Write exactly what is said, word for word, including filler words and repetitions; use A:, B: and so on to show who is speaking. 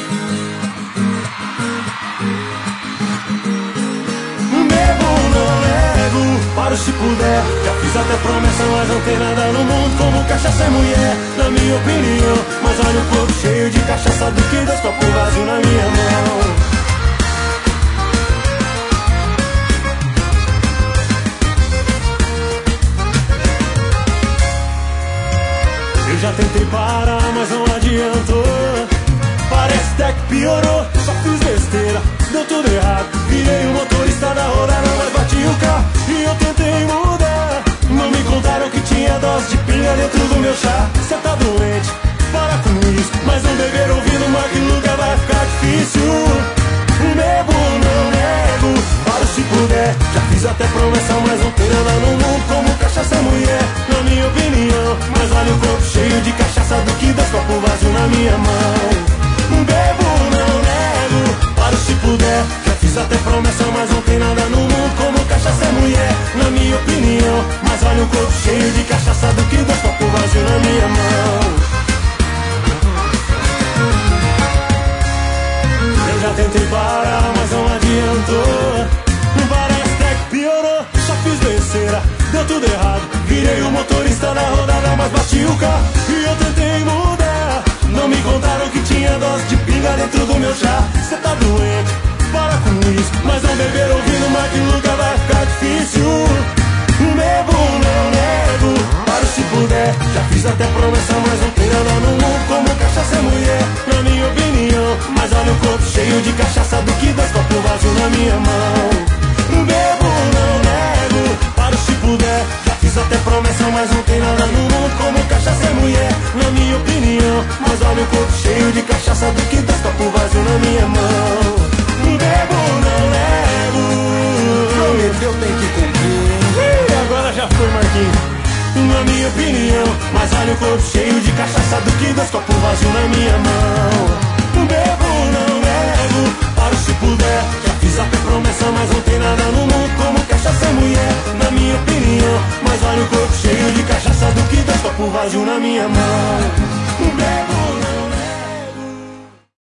A: Paro se puder, já fiz até promessa, mas não tem nada no mundo como cachaça e mulher, na minha opinião. Mas olha o corpo cheio de cachaça do que dois copos vazios na minha mão. Eu já tentei parar, mas não adiantou. Parece até que piorou, só fiz besteira, deu tudo errado. Virei o motorista da rodada, mas bati o carro e eu tentei mudar. Não me contaram que tinha dose de pinga dentro do meu chá. Cê tá doente, para com isso, mas não beber ouvindo Mark Luca vai ficar difícil. Bebo, não nego, paro se puder. Já fiz até promessa, mas não tem nada no mundo como cachaça e mulher, na minha opinião. Mas olha o corpo cheio de cachaça do que dois copos vazios na minha mão. Bebo, não nego, paro se puder. Já fiz até promessa, mas não tem nada no mundo como cachaça é mulher, na minha opinião. Mas olha o corpo cheio de cachaça do que dois copos vazios na minha mão. Eu já tentei parar, mas não adiantou. Parece até que piorou, só fiz besteira, deu tudo errado. Virei o motorista da rodada, mas bati o carro e eu tentei mudar. Não me contaram que tinha dose de pinga dentro do meu chá. Cê tá doente, para com isso, mas não beber ouvindo Mark Luca vai ficar difícil. Bebo, não nego, paro se puder. Já fiz até promessa, mas não tem nada no mundo como cachaça é mulher, na minha opinião. Mas olha o corpo cheio de cachaça do que dois copos vazios na minha mão. Bebo, não nego, paro se puder. Já fiz até promessa, mas não tem nada no mundo como cachaça é mulher, na minha opinião. Mas olha o corpo cheio de cachaça do que dois copos vazios na minha mão. Bebo, não nego,
B: prometeu, tem que cumprir.
A: E agora já foi, Marquinhos, na minha opinião. Mas olha o corpo cheio de cachaça do que dois copos vazios na minha mão. Bebo, não nego, paro se puder. Já fiz até promessa, mas não tem nada no mundo como cachaça é mulher, na minha opinião. Mas olha o corpo cheio de cachaça do que dois copos vazios na minha mão. Bebo,